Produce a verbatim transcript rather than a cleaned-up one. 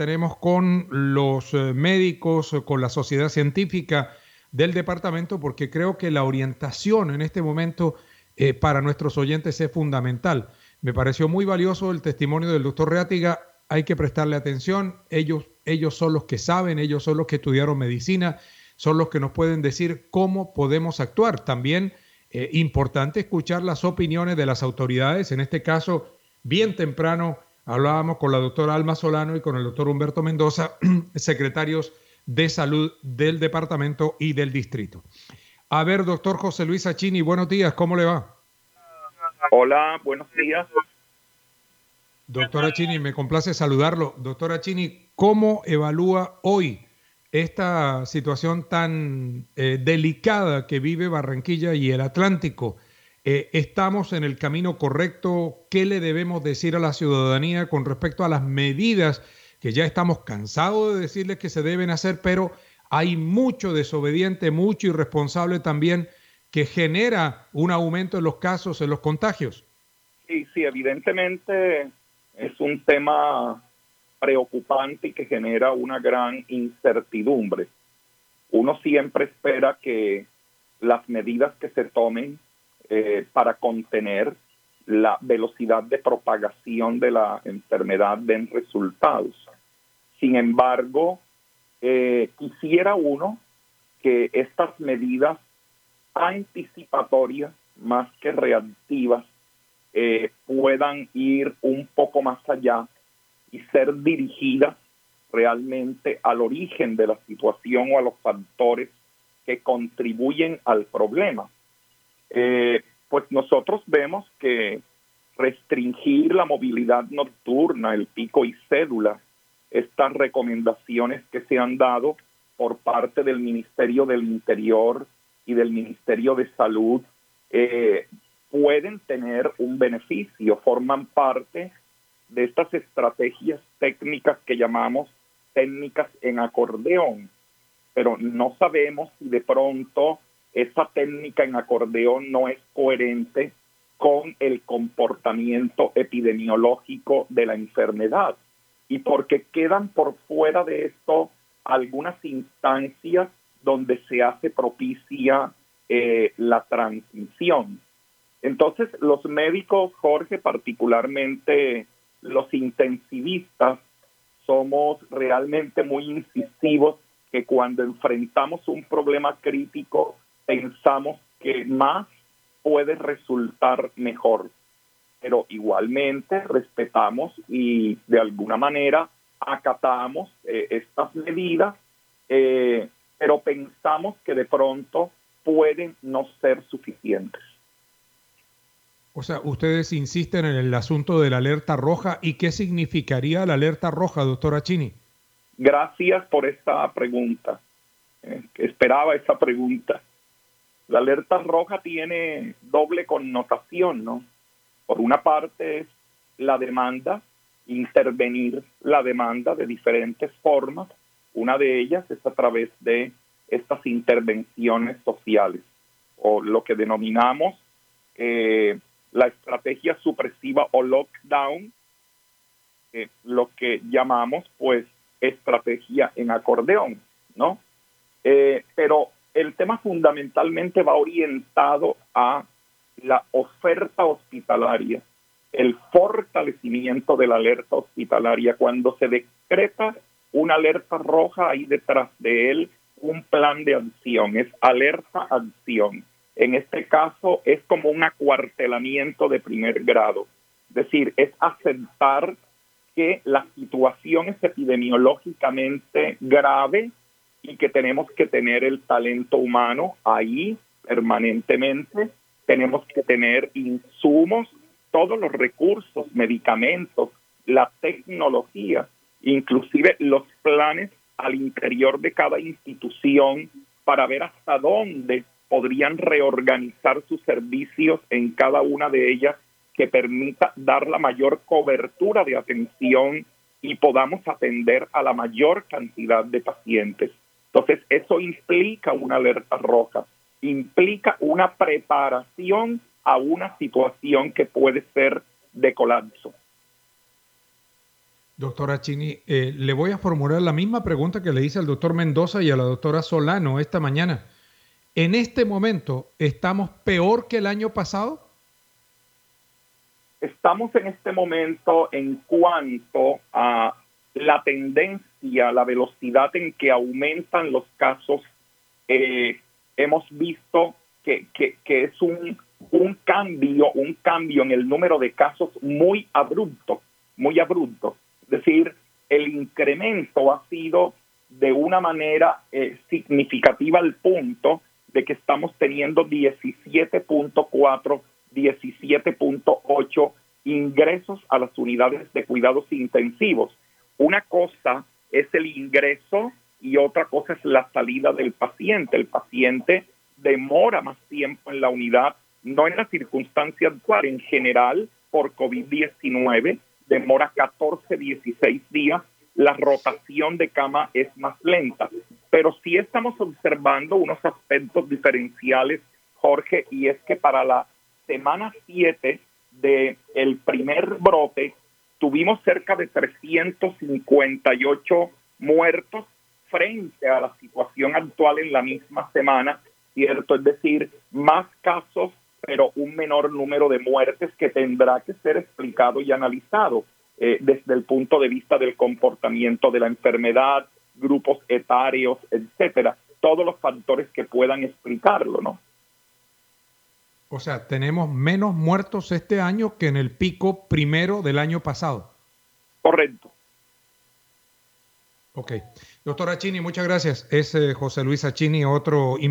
tenemos con los eh, médicos, eh, con la sociedad científica del departamento, porque creo que la orientación en este momento eh, para nuestros oyentes es fundamental. Me pareció muy valioso el testimonio del doctor Reátiga. Hay que prestarle atención. Ellos, ellos son los que saben, ellos son los que estudiaron medicina, son los que nos pueden decir cómo podemos actuar. También eh, importante escuchar las opiniones de las autoridades. En este caso, bien temprano hablábamos con la doctora Alma Solano y con el doctor Humberto Mendoza, secretarios de salud del departamento y del distrito. A ver, doctor José Luis Achini, buenos días, ¿cómo le va? Hola, buenos días. Doctor Achini, me complace saludarlo. Doctor Achini, ¿cómo evalúa hoy esta situación tan eh, delicada que vive Barranquilla y el Atlántico? Eh, ¿Estamos en el camino correcto? ¿Qué le debemos decir a la ciudadanía con respecto a las medidas que ya estamos cansados de decirles que se deben hacer, pero hay mucho desobediente, mucho irresponsable también que genera un aumento en los casos, en los contagios? Sí, sí, evidentemente es un tema preocupante y que genera una gran incertidumbre. Uno siempre espera que las medidas que se tomen eh, para contener la velocidad de propagación de la enfermedad den resultados. Sin embargo, eh, quisiera uno que estas medidas anticipatorias, más que reactivas, eh, puedan ir un poco más allá y ser dirigidas realmente al origen de la situación o a los factores que contribuyen al problema. Eh, pues nosotros vemos que restringir la movilidad nocturna, el pico y cédula, estas recomendaciones que se han dado por parte del Ministerio del Interior y del Ministerio de Salud, eh, pueden tener un beneficio, forman parte de estas estrategias técnicas que llamamos técnicas en acordeón, pero no sabemos si de pronto esa técnica en acordeón no es coherente con el comportamiento epidemiológico de la enfermedad y porque quedan por fuera de esto algunas instancias donde se hace propicia eh, la transmisión. Entonces, los médicos, Jorge, particularmente los intensivistas, somos realmente muy incisivos que cuando enfrentamos un problema crítico pensamos que más puede resultar mejor. Pero igualmente respetamos y de alguna manera acatamos eh, estas medidas, eh, pero pensamos que de pronto pueden no ser suficientes. O sea, ustedes insisten en el asunto de la alerta roja. ¿Y qué significaría la alerta roja, doctor Achini? Gracias por esta pregunta. Eh, esperaba esa pregunta. La alerta roja tiene doble connotación, ¿no? Por una parte es la demanda, intervenir la demanda de diferentes formas. Una de ellas es a través de estas intervenciones sociales, o lo que denominamos eh, la estrategia supresiva o lockdown, eh, lo que llamamos pues estrategia en acordeón, ¿no? Eh, pero el tema fundamentalmente va orientado a la oferta hospitalaria, el fortalecimiento de la alerta hospitalaria. Cuando se decreta una alerta roja, hay detrás de él un plan de acción, es alerta-acción. En este caso es como un acuartelamiento de primer grado, es decir, es aceptar que la situación es epidemiológicamente grave y que tenemos que tener el talento humano ahí permanentemente, tenemos que tener insumos, todos los recursos, medicamentos, la tecnología, inclusive los planes al interior de cada institución para ver hasta dónde podrían reorganizar sus servicios en cada una de ellas que permita dar la mayor cobertura de atención y podamos atender a la mayor cantidad de pacientes. Entonces, eso implica una alerta roja, implica una preparación a una situación que puede ser de colapso. Doctora Chini, eh, le voy a formular la misma pregunta que le hice al doctor Mendoza y a la doctora Solano esta mañana. ¿En este momento estamos peor que el año pasado? Estamos en este momento en cuanto a la tendencia, la velocidad en que aumentan los casos. Eh, hemos visto que, que, que es un, un cambio, un cambio en el número de casos muy abrupto, muy abrupto. Es decir, el incremento ha sido de una manera eh, significativa al punto de que estamos teniendo diecisiete punto cuatro, diecisiete punto ocho ingresos a las unidades de cuidados intensivos. Una cosa es el ingreso y otra cosa es la salida del paciente. El paciente demora más tiempo en la unidad, no en la circunstancia actual, en general por COVID diecinueve, demora catorce, dieciséis días, la rotación de cama es más lenta. Pero sí estamos observando unos aspectos diferenciales, Jorge, y es que para la semana siete del primer brote tuvimos cerca de trescientos cincuenta y ocho muertos frente a la situación actual en la misma semana, ¿cierto? Es decir, más casos, pero un menor número de muertes que tendrá que ser explicado y analizado eh, desde el punto de vista del comportamiento de la enfermedad, grupos etarios, etcétera. Todos los factores que puedan explicarlo, ¿no? O sea, tenemos menos muertos este año que en el pico primero del año pasado. Correcto. Ok. Doctora Chini, muchas gracias. Es eh, José Luis Achini, otro